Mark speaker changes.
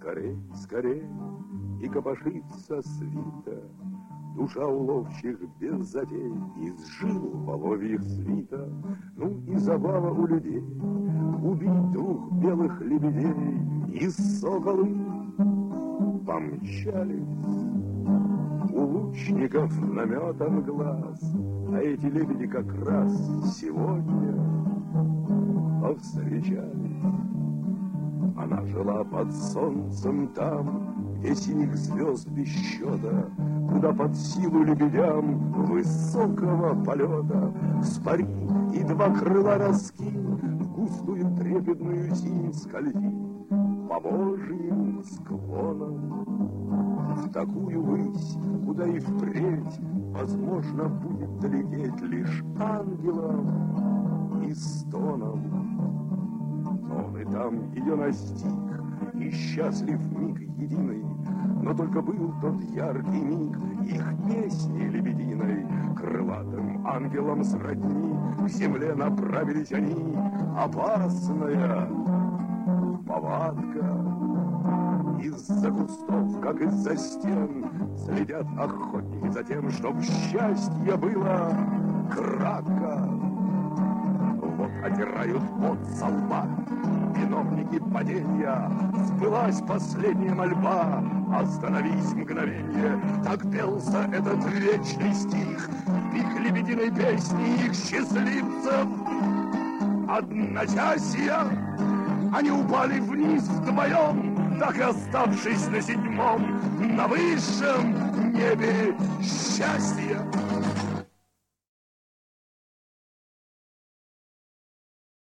Speaker 1: Скорей, скорей, и копошится свита, душа у ловчих без затей, из жил воловьих свита. Ну и забава у людей убить двух белых лебедей, и соколы помчались. У лучников наметан глаз, а эти лебеди как раз сегодня повстречались. Она жила под солнцем там, где синих звезд без счета, куда под силу лебедям высокого полета вспари и два крыла раскинь, в густую трепетную синь скользи по Божьим склонам. В такую высь, куда и впредь возможно будет долететь лишь ангелам и стонам. Он и там ее настиг, и счастлив миг единый, но только был тот яркий миг их песни лебединой. Крылатым ангелам сродни к земле направились они. Опасная повадка. Из-за кустов, как из-за стен, следят охотники за тем, чтоб счастье было кратко. Вот отирают пот со лба виновники падения. Сбылась последняя мольба: остановись мгновенье. Так пелся этот вечный стих их лебединой песни, их счастливцев одночасья. Они упали вниз вдвоем, так и оставшись на седьмом, на высшем небе счастья.